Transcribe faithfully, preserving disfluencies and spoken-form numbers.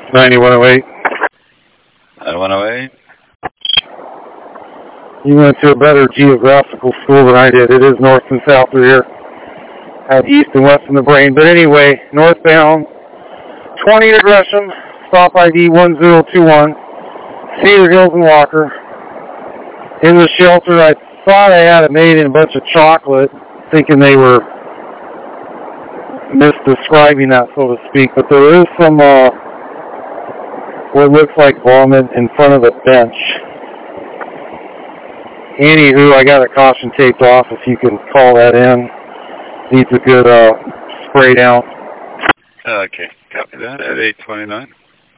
ninety-one oh eight. ninety-one oh eight. You went to a better geographical school than I did. It is north and south through here. I have east and west in the brain. But anyway, northbound, twenty to Gresham, stop I D one zero two one, Cedar Hills and Walker. In the shelter, I thought I had it made in a bunch of chocolate, thinking they were misdescribing that, so to speak. But there is some, uh, what looks like vomit in front of the bench. Anywho, I got a caution taped off if you can call that in. Needs a good uh, spray down. Okay, copy that at eight twenty-nine.